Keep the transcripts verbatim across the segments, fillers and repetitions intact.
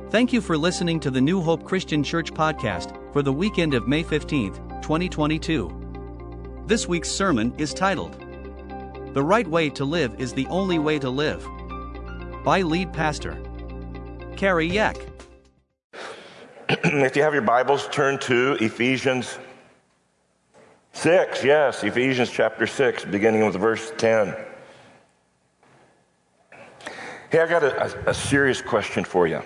Thank you for listening to the New Hope Christian Church podcast for the weekend of May fifteenth, twenty twenty-two. This week's sermon is titled, "The Right Way to Live is the Only Way to Live," by lead pastor Carrie Yack. If you have your Bibles, turn to Ephesians six. Yes, Ephesians chapter six, beginning with verse ten. Hey, I got a, a, a serious question for you.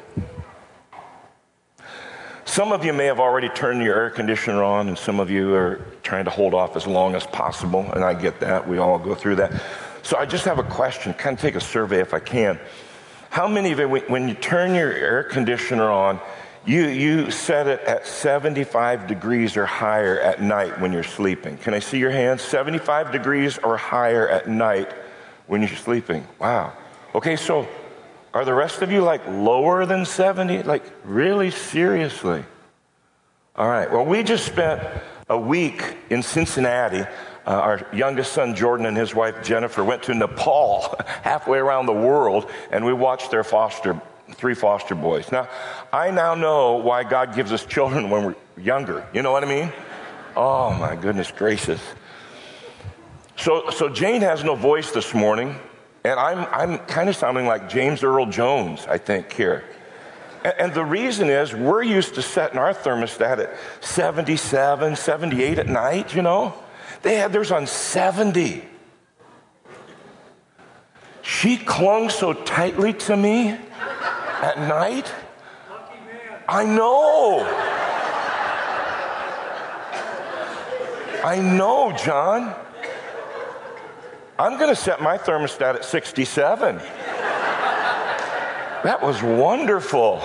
Some of you may have already turned your air conditioner on, and some of you are trying to hold off as long as possible, and I get that. We all go through that. So I just have a question, kind of take a survey if I can. How many of you, when you turn your air conditioner on, you, you set it at seventy-five degrees or higher at night when you're sleeping? Can I see your hands? seventy-five degrees or higher at night when you're sleeping. Wow. Okay, so are the rest of you like lower than seventy? Like really seriously? All right, well, we just spent a week in Cincinnati. Uh, our youngest son, Jordan, and his wife, Jennifer, went to Nepal, halfway around the world, and we watched their foster, three foster boys. Now, I now know why God gives us children when we're younger. You know what I mean? Oh, my goodness gracious. So, so Jane has no voice this morning. And I'm I'm kind of sounding like James Earl Jones, I think, here. And, and the reason is we're used to setting our thermostat at seventy-seven, seventy-eight at night, you know. They had theirs on seventy. She clung so tightly to me at night. I know. I know, John. I'm going to set my thermostat at sixty-seven. That was wonderful.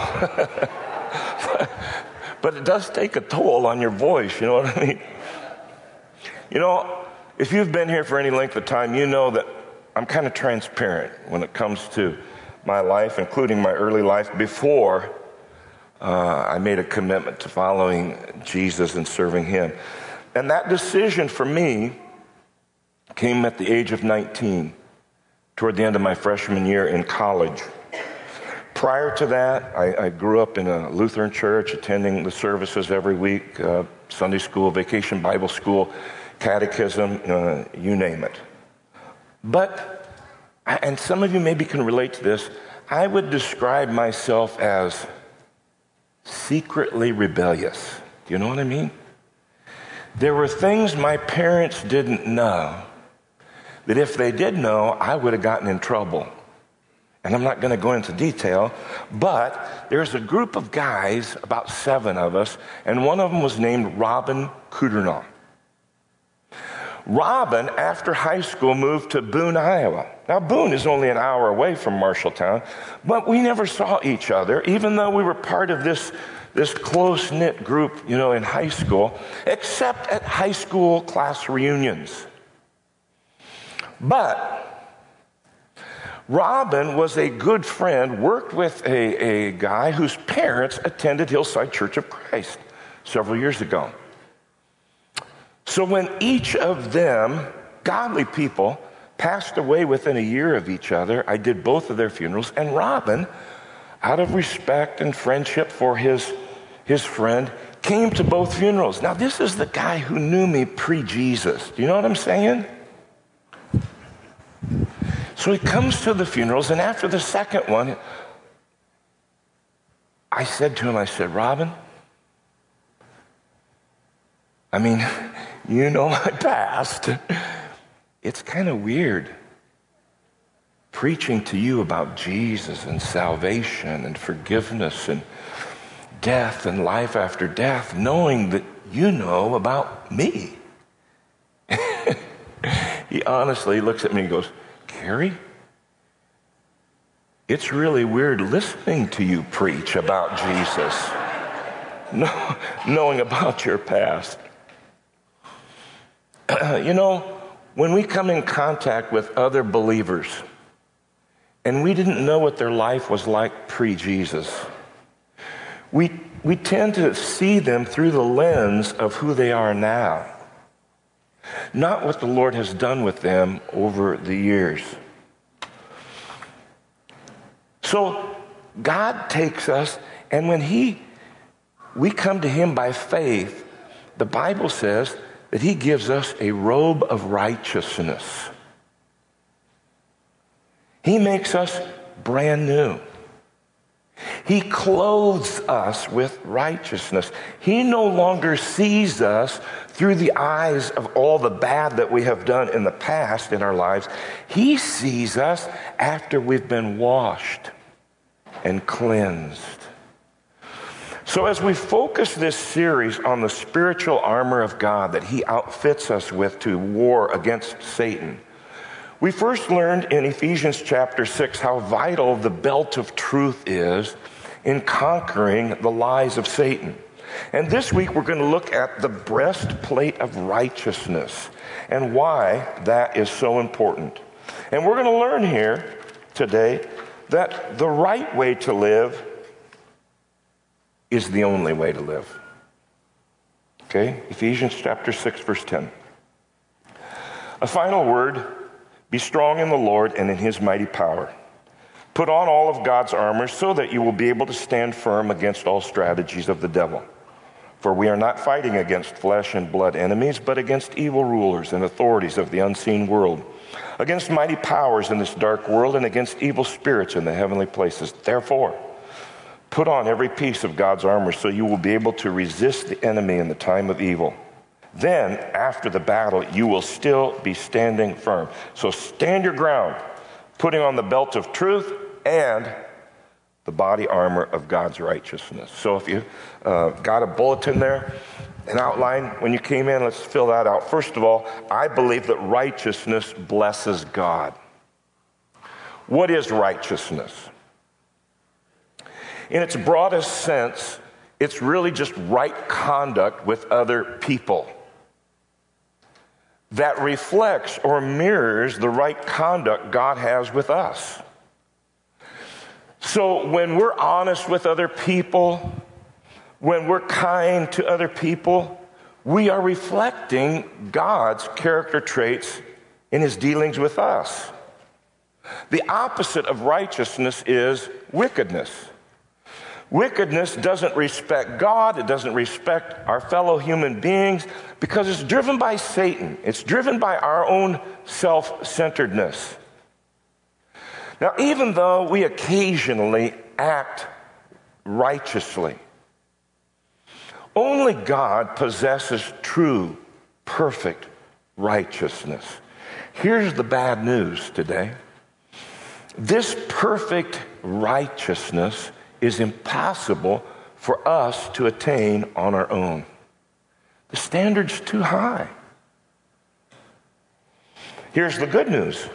But it does take a toll on your voice, you know what I mean? You know, if you've been here for any length of time, you know that I'm kind of transparent when it comes to my life, including my early life before uh, I made a commitment to following Jesus and serving Him. And that decision for me came at the age of nineteen, toward the end of my freshman year in college. Prior to that, I, I grew up in a Lutheran church, attending the services every week, uh, Sunday school, vacation Bible school, catechism, uh, you name it. But, and some of you maybe can relate to this, I would describe myself as secretly rebellious. Do you know what I mean? There were things my parents didn't know that if they did know, I would have gotten in trouble. And I'm not going to go into detail, but there's a group of guys, about seven of us, and one of them was named Robin Kudernall. Robin, after high school, moved to Boone, Iowa. Now, Boone is only an hour away from Marshalltown, but we never saw each other, even though we were part of this, this close-knit group, you know, in high school, except at high school class reunions. But Robin was a good friend, worked with a, a guy whose parents attended Hillside Church of Christ several years ago. So when each of them, godly people, passed away within a year of each other, I did both of their funerals, and Robin, out of respect and friendship for his, his friend, came to both funerals. Now, this is the guy who knew me pre-Jesus. Do you know what I'm saying? So he comes to the funerals, and after the second one, I said to him, I said, Robin, I mean, you know my past. It's kind of weird preaching to you about Jesus and salvation and forgiveness and death and life after death, knowing that you know about me. He honestly looks at me and goes, Carrie, it's really weird listening to you preach about Jesus, no, knowing about your past. You know, when we come in contact with other believers and we didn't know what their life was like pre-Jesus, we, we tend to see them through the lens of who they are now, not what the Lord has done with them over the years. So God takes us And when he, we come to him by faith, the Bible says that he gives us a robe of righteousness. He makes us brand new. He clothes us with righteousness. He no longer sees us through the eyes of all the bad that we have done in the past in our lives. He sees us after we've been washed and cleansed. So as we focus this series on the spiritual armor of God that he outfits us with to war against Satan, we first learned in Ephesians chapter six how vital the belt of truth is in conquering the lies of Satan. And this week we're going to look at the breastplate of righteousness and why that is so important. And we're going to learn here today that the right way to live is the only way to live. Okay? Ephesians chapter six, verse ten. A final word: be strong in the Lord and in his mighty power. Put on all of God's armor so that you will be able to stand firm against all strategies of the devil. For we are not fighting against flesh and blood enemies, but against evil rulers and authorities of the unseen world, against mighty powers in this dark world, and against evil spirits in the heavenly places. Therefore, put on every piece of God's armor so you will be able to resist the enemy in the time of evil. Then, after the battle, you will still be standing firm. So stand your ground, putting on the belt of truth and the body armor of God's righteousness. So if you uh, got a bulletin there, an outline, when you came in, let's fill that out. First of all, I believe that righteousness blesses God. What is righteousness? In its broadest sense, it's really just right conduct with other people that reflects or mirrors the right conduct God has with us. So when we're honest with other people, when we're kind to other people, we are reflecting God's character traits in his dealings with us. The opposite of righteousness is wickedness. Wickedness doesn't respect God. It doesn't respect our fellow human beings because it's driven by Satan. It's driven by our own self-centeredness. Now, even though we occasionally act righteously, only God possesses true, perfect righteousness. Here's the bad news today. This perfect righteousness is impossible for us to attain on our own. The standard's too high. Here's the good news.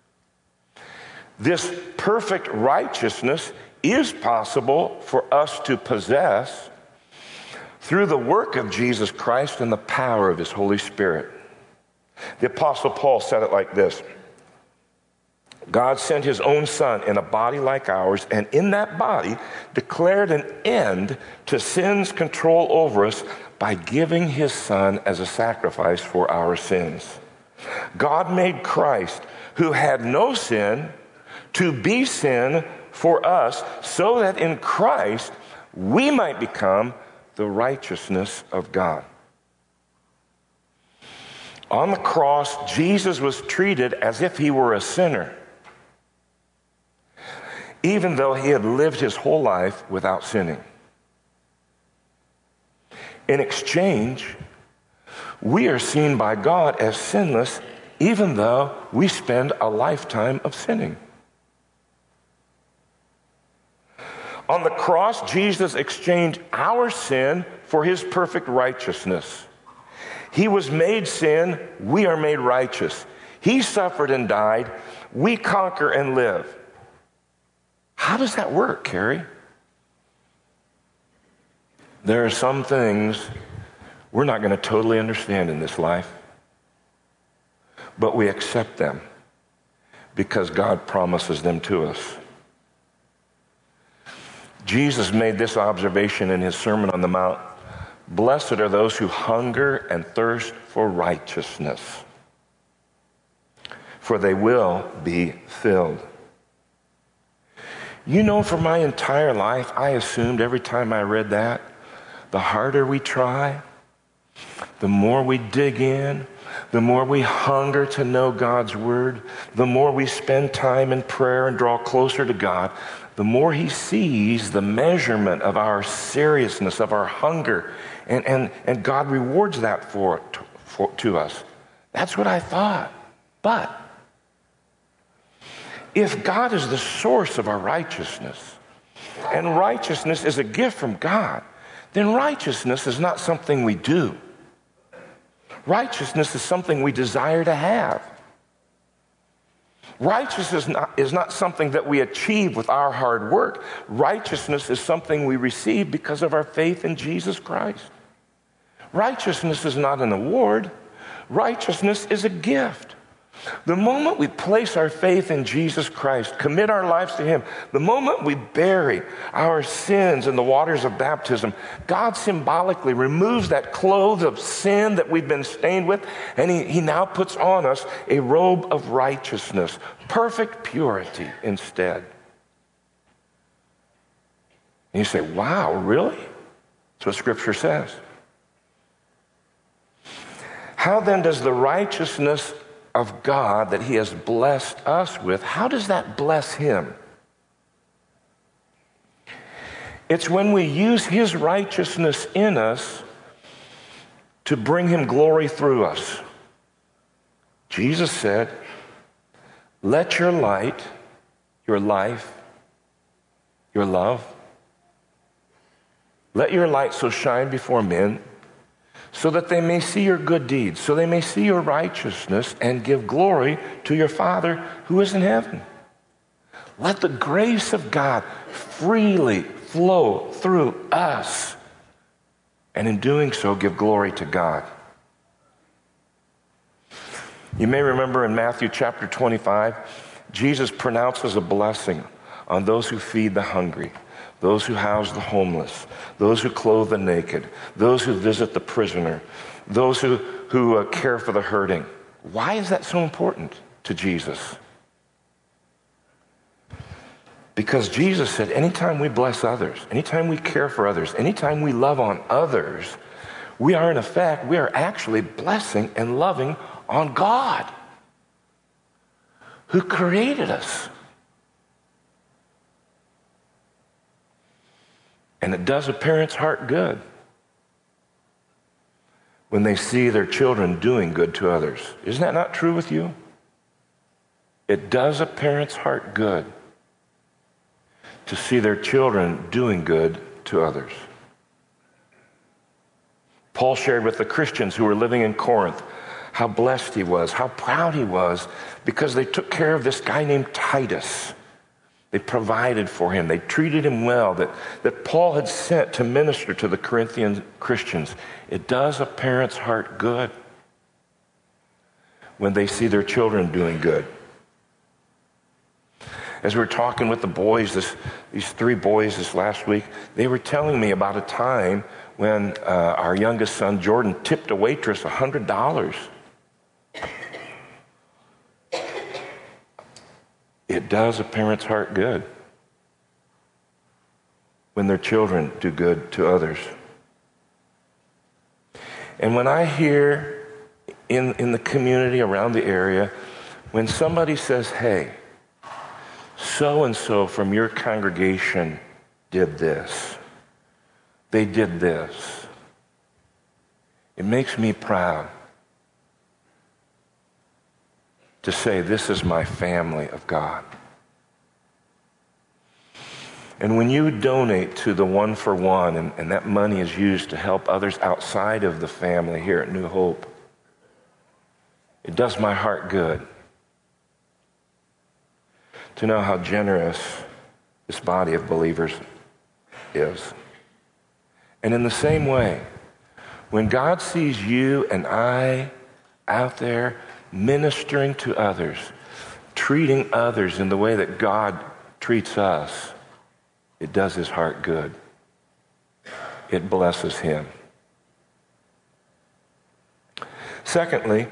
This perfect righteousness is possible for us to possess through the work of Jesus Christ and the power of his Holy Spirit. The Apostle Paul said it like this: God sent his own son in a body like ours, and in that body declared an end to sin's control over us by giving his son as a sacrifice for our sins. God made Christ, who had no sin, to be sin for us, so that in Christ we might become the righteousness of God. On the cross, Jesus was treated as if he were a sinner, even though he had lived his whole life without sinning. In exchange, we are seen by God as sinless, even though we spend a lifetime of sinning. On the cross, Jesus exchanged our sin for his perfect righteousness. He was made sin, we are made righteous. He suffered and died, we conquer and live. How does that work, Carrie? There are some things we're not going to totally understand in this life, but we accept them because God promises them to us. Jesus made this observation in his Sermon on the Mount: blessed are those who hunger and thirst for righteousness, for they will be filled. You know, for my entire life, I assumed every time I read that, the harder we try, the more we dig in, the more we hunger to know God's word, the more we spend time in prayer and draw closer to God, the more he sees the measurement of our seriousness, of our hunger, and, and, and God rewards that for, for to us. That's what I thought. But if God is the source of our righteousness, and righteousness is a gift from God, then righteousness is not something we do. Righteousness is something we desire to have. Righteousness is not, is not something that we achieve with our hard work. Righteousness is something we receive because of our faith in Jesus Christ. Righteousness is not an award. Righteousness is a gift. The moment we place our faith in Jesus Christ, commit our lives to him, the moment we bury our sins in the waters of baptism, God symbolically removes that clothes of sin that we've been stained with, and he, he now puts on us a robe of righteousness, perfect purity instead. And you say, wow, really? That's what Scripture says. How then does the righteousness of God that he has blessed us with, how does that bless him? It's when we use his righteousness in us to bring him glory through us. Jesus said, let your light, your life, your love, let your light so shine before men so that they may see your good deeds, so they may see your righteousness and give glory to your Father who is in heaven. Let the grace of God freely flow through us, and in doing so, give glory to God. You may remember in Matthew chapter twenty-five, Jesus pronounces a blessing on those who feed the hungry, those who house the homeless, those who clothe the naked, those who visit the prisoner, those who, who uh, care for the hurting. Why is that so important to Jesus? Because Jesus said, anytime we bless others, anytime we care for others, anytime we love on others, we are in effect, we are actually blessing and loving on God, who created us. And it does a parent's heart good when they see their children doing good to others. Isn't that not true with you? It does a parent's heart good to see their children doing good to others. Paul shared with the Christians who were living in Corinth how blessed he was, how proud he was, because they took care of this guy named Titus. They provided for him. They treated him well, that, that Paul had sent to minister to the Corinthian Christians. It does a parent's heart good when they see their children doing good. As we were talking with the boys, this, these three boys this last week, they were telling me about a time when uh, our youngest son, Jordan, tipped a waitress one hundred dollars. It does a parent's heart good when their children do good to others. And when I hear in, in the community around the area, when somebody says, hey, so-and-so from your congregation did this, they did this, it makes me proud to say, this is my family of God. And when you donate to the One for One, and, and that money is used to help others outside of the family here at New Hope, it does my heart good to know how generous this body of believers is. And in the same way, when God sees you and I out there ministering to others, treating others in the way that God treats us, it does his heart good. It blesses him. Secondly,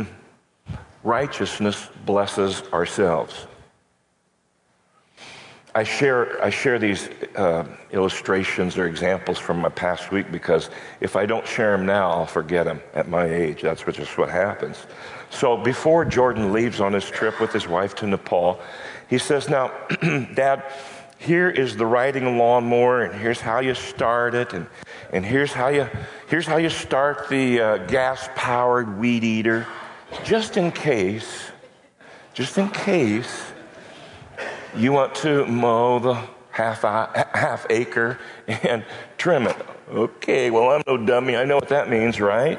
righteousness blesses ourselves. I share I share these uh, illustrations or examples from my past week because if I don't share them now, I'll forget them at my age. That's what, just what happens. So before Jordan leaves on his trip with his wife to Nepal, he says, now, Dad, here is the riding lawnmower, and here's how you start it, and, and here's how you here's how you start the uh, gas-powered weed eater, just in case, just in case you want to mow the half half acre and trim it. Okay, well, I'm no dummy. I know what that means, right?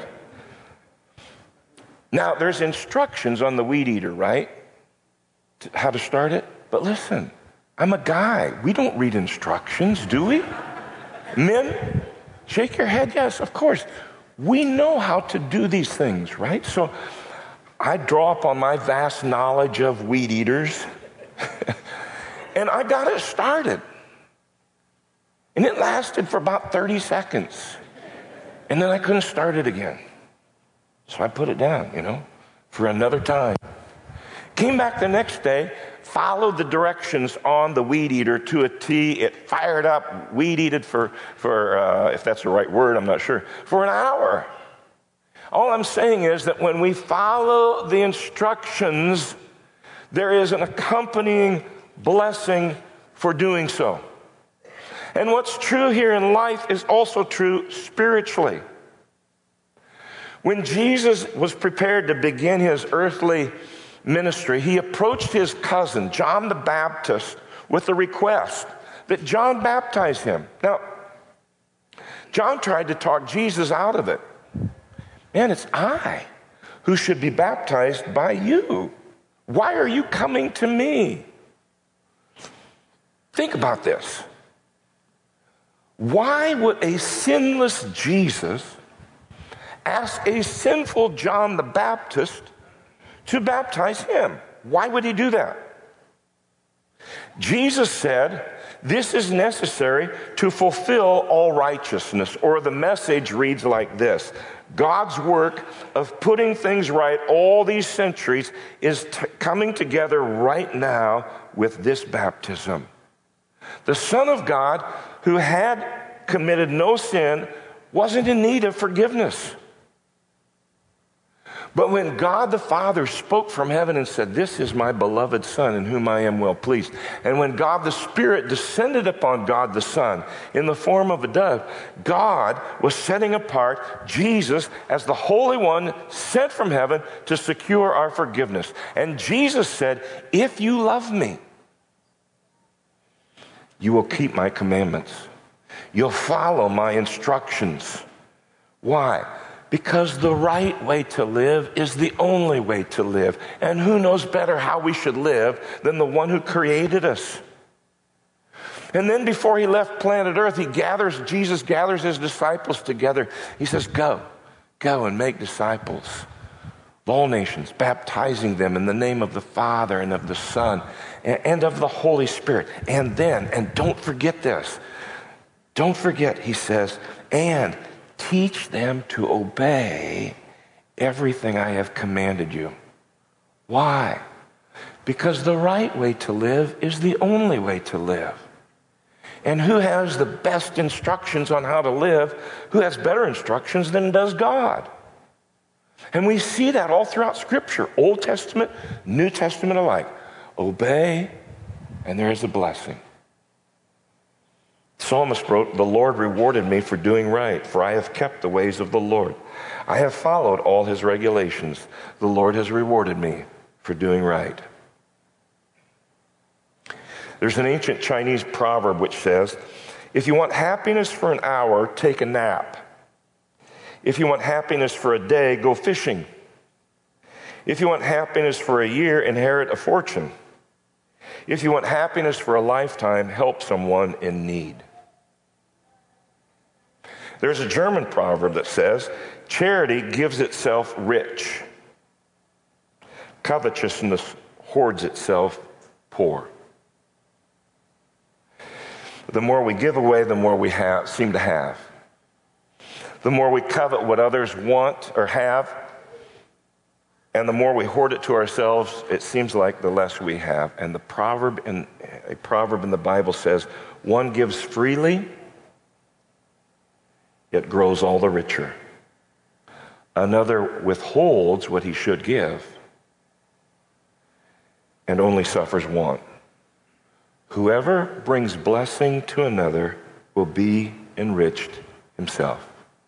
Now, there's instructions on the weed eater, right? How to start it. But listen, I'm a guy. We don't read instructions, do we? Men, shake your head. Yes, of course. We know how to do these things, right? So I draw upon my vast knowledge of weed eaters. And I got it started. And it lasted for about thirty seconds. And then I couldn't start it again. So I put it down, you know, for another time. Came back the next day, followed the directions on the weed eater to a T. It fired up, weed eated for, for uh, if that's the right word, I'm not sure, for an hour. All I'm saying is that when we follow the instructions, there is an accompanying blessing for doing so. And what's true here in life is also true spiritually. When Jesus was prepared to begin his earthly ministry, he approached his cousin, John the Baptist, with the request that John baptize him. Now, John tried to talk Jesus out of it. Man, it's I who should be baptized by you. Why are you coming to me? Think about this. Why would a sinless Jesus ask a sinful John the Baptist to baptize him? Why would he do that? Jesus said, this is necessary to fulfill all righteousness. Or the Message reads like this: God's work of putting things right all these centuries is t- coming together right now with this baptism. The Son of God, who had committed no sin, wasn't in need of forgiveness. But when God the Father spoke from heaven and said, this is my beloved Son in whom I am well pleased, and when God the Spirit descended upon God the Son in the form of a dove, God was setting apart Jesus as the Holy One sent from heaven to secure our forgiveness. And Jesus said, if you love me, you will keep my commandments. You'll follow my instructions. Why? Because the right way to live is the only way to live. And who knows better how we should live than the one who created us? And then before he left planet Earth, he gathers, Jesus gathers his disciples together. He says, go, go and make disciples of all nations, baptizing them in the name of the Father and of the Son and of the Holy Spirit. And then, and don't forget this, don't forget, he says, and teach them to obey everything I have commanded you. Why? Because the right way to live is the only way to live. And who has the best instructions on how to live? Who has better instructions than does God? And we see that all throughout Scripture, Old Testament, New Testament alike. Obey, and there is a blessing. Psalmist wrote, the Lord rewarded me for doing right, for I have kept the ways of the Lord. I have followed all his regulations. The Lord has rewarded me for doing right. There's an ancient Chinese proverb which says, if you want happiness for an hour, take a nap. If you want happiness for a day, go fishing. If you want happiness for a year, inherit a fortune. If you want happiness for a lifetime, help someone in need. There's a German proverb that says, charity gives itself rich. Covetousness hoards itself poor. The more we give away, the more we have, seem to have. The more we covet what others want or have, And the more we hoard it to ourselves, it seems like the less we have. And the proverb in a proverb in the Bible says, one gives freely, yet grows all the richer. Another withholds what he should give and only suffers want. Whoever brings blessing to another will be enriched himself.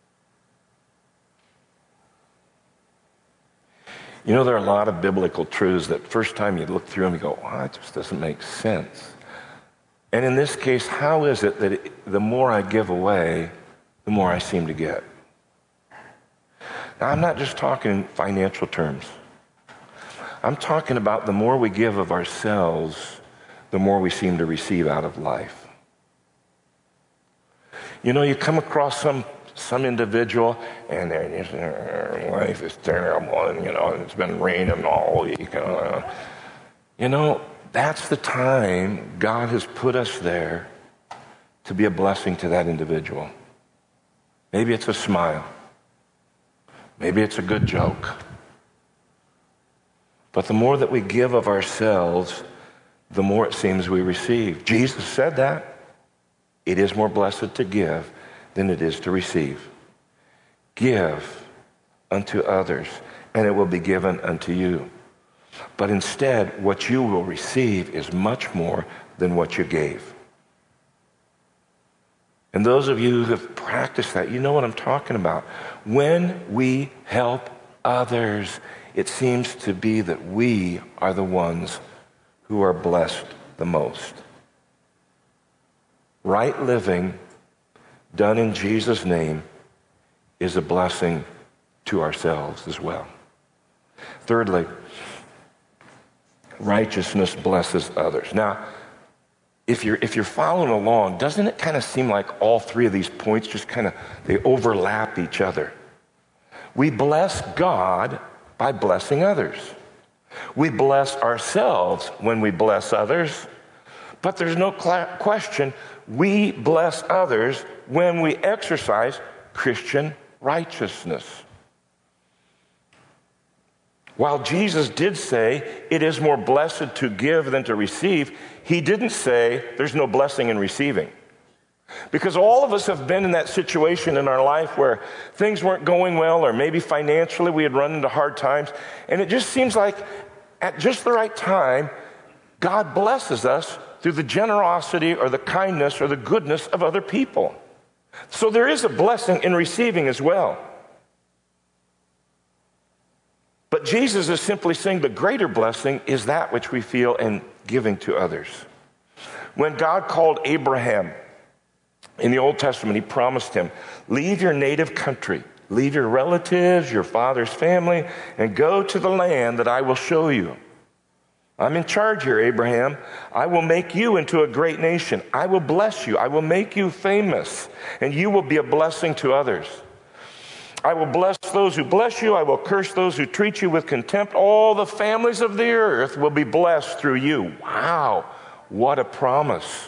You know, there are a lot of biblical truths that first time you look through them, you go, oh, that just doesn't make sense. And in this case, how is it that it, the more I give away, the more I seem to get? Now, I'm not just talking in financial terms. I'm talking about the more we give of ourselves, the more we seem to receive out of life. You know, you come across some some individual, and their life is terrible, and you know, it's been raining all week. You know, that's the time God has put us there to be a blessing to that individual. Maybe it's a smile. Maybe it's a good joke. But the more that we give of ourselves, the more it seems we receive. Jesus said that. It is more blessed to give than it is to receive. Give unto others, and it will be given unto you. But instead, what you will receive is much more than what you gave. And those of you who have practiced that, you know what I'm talking about. When we help others, it seems to be that we are the ones who are blessed the most. Right living done in Jesus' name is a blessing to ourselves as well. Thirdly, righteousness blesses others. Now, if you're if you're following along, doesn't it kind of seem like all three of these points just kind of they overlap each other? We bless God by blessing others. We bless ourselves when we bless others, but there's no cl- question we bless others when we exercise Christian righteousness. While Jesus did say it is more blessed to give than to receive, he didn't say there's no blessing in receiving. Because all of us have been in that situation in our life where things weren't going well, or maybe financially we had run into hard times, and it just seems like at just the right time, God blesses us through the generosity or the kindness or the goodness of other people. So there is a blessing in receiving as well. But Jesus is simply saying the greater blessing is that which we feel in giving to others. When God called Abraham in the Old Testament, he promised him, leave your native country, leave your relatives, your father's family, and go to the land that I will show you. I'm in charge here, Abraham. I will make you into a great nation. I will bless you. I will make you famous, and you will be a blessing to others. I will bless those who bless you. I will curse those who treat you with contempt. All the families of the earth will be blessed through you. Wow, what a promise.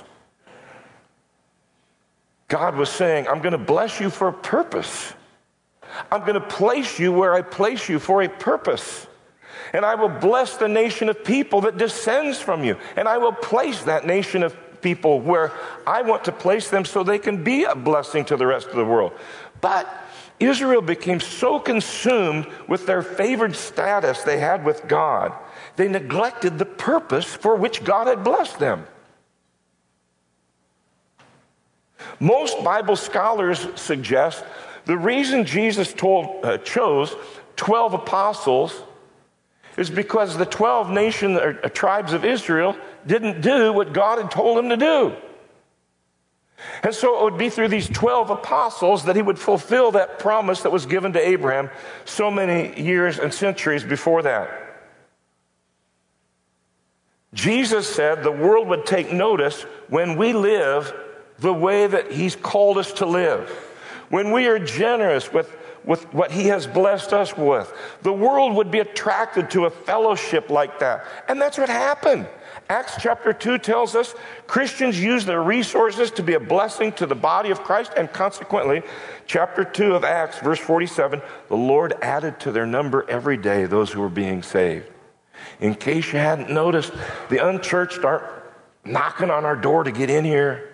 God was saying, I'm going to bless you for a purpose. I'm going to place you where I place you for a purpose. And I will bless the nation of people that descends from you. And I will place that nation of people where I want to place them so they can be a blessing to the rest of the world. But Israel became so consumed with their favored status they had with God, they neglected the purpose for which God had blessed them. Most Bible scholars suggest the reason Jesus told, uh, chose twelve apostles is because the twelve nation or uh, tribes of Israel didn't do what God had told them to do. And so it would be through these twelve apostles that he would fulfill that promise that was given to Abraham so many years and centuries before that. Jesus said the world would take notice when we live the way that he's called us to live. When we are generous with, with what he has blessed us with, the world would be attracted to a fellowship like that. And that's what happened. Acts chapter two tells us Christians use their resources to be a blessing to the body of Christ, and consequently, chapter two of Acts, verse forty-seven, the Lord added to their number every day those who were being saved. In case you hadn't noticed, the unchurched aren't knocking on our door to get in here.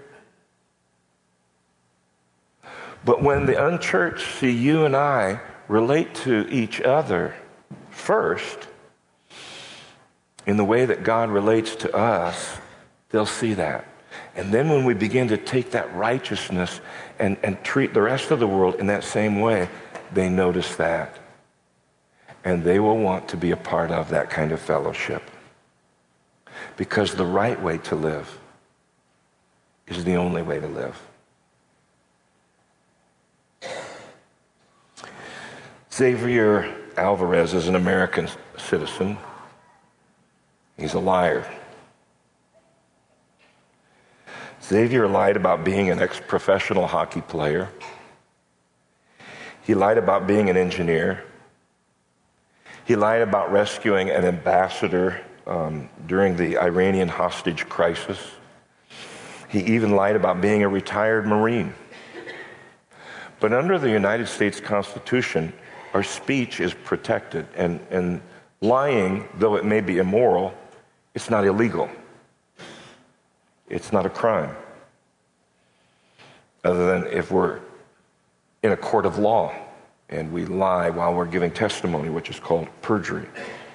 But when the unchurched see you and I relate to each other first, in the way that God relates to us, they'll see that. And then when we begin to take that righteousness and, and treat the rest of the world in that same way, they notice that. And they will want to be a part of that kind of fellowship. Because the right way to live is the only way to live. Xavier Alvarez is an American citizen. He's a liar. Xavier lied about being an ex-professional hockey player. He lied about being an engineer. He lied about rescuing an ambassador um, during the Iranian hostage crisis. He even lied about being a retired Marine. But under the United States Constitution, our speech is protected, and, and lying, though it may be immoral, it's not illegal. It's not a crime. Other than if we're in a court of law and we lie while we're giving testimony, which is called perjury.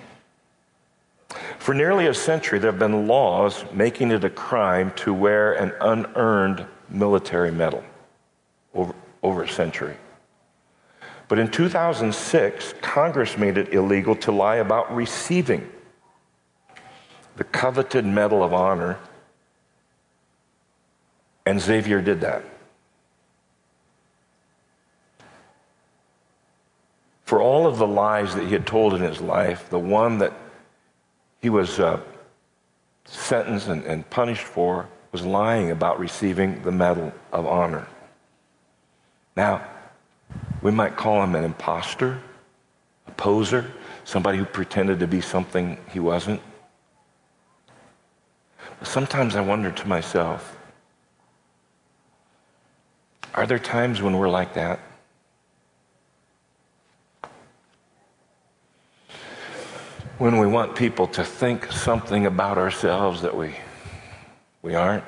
For nearly a century, there have been laws making it a crime to wear an unearned military medal. Over, over a century. But in two thousand six, Congress made it illegal to lie about receiving the coveted Medal of Honor, and Xavier did that. For all of the lies that he had told in his life, the one that he was uh, sentenced and, and punished for was lying about receiving the Medal of Honor. Now, we might call him an imposter, a poser, somebody who pretended to be something he wasn't. But sometimes I wonder to myself, are there times when we're like that? When we want people to think something about ourselves that we, we aren't?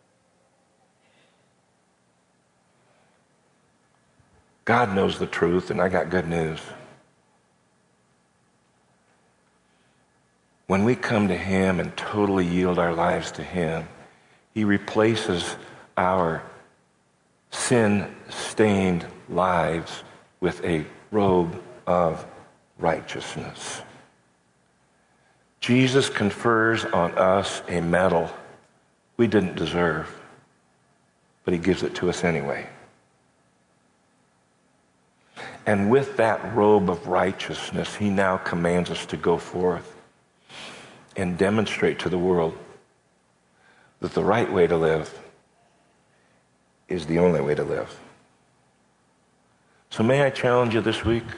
God knows the truth, and I got good news. When we come to Him and totally yield our lives to Him, He replaces our sin-stained lives with a robe of righteousness. Jesus confers on us a medal we didn't deserve, but He gives it to us anyway. And with that robe of righteousness, He now commands us to go forth and demonstrate to the world that the right way to live is the only way to live. So may I challenge you this week?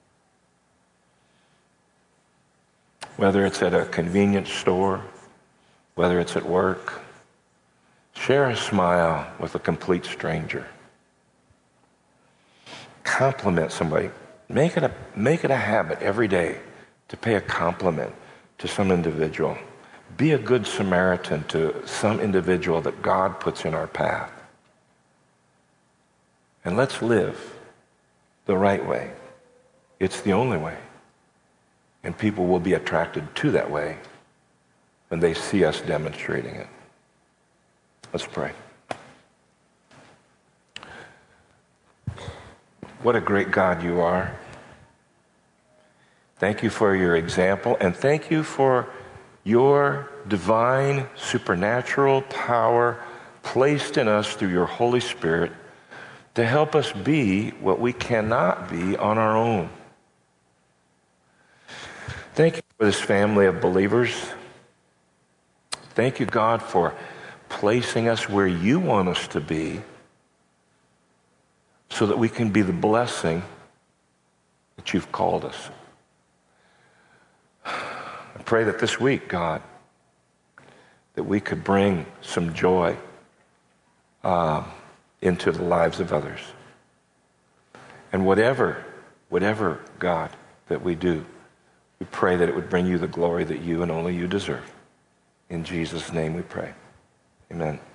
Whether it's at a convenience store, whether it's at work, share a smile with a complete stranger. Compliment somebody. Make it a, make it a habit every day to pay a compliment to some individual. Be a good Samaritan to some individual that God puts in our path. And let's live the right way. It's the only way. And people will be attracted to that way when they see us demonstrating it. Let's pray. What a great God you are. Thank you for your example, and thank you for your divine, supernatural power placed in us through your Holy Spirit to help us be what we cannot be on our own. Thank you for this family of believers. Thank you, God, for placing us where you want us to be so that we can be the blessing that you've called us. I pray that this week, God, that we could bring some joy um, into the lives of others. And whatever, whatever, God, that we do, we pray that it would bring you the glory that you and only you deserve. In Jesus' name we pray. Amen.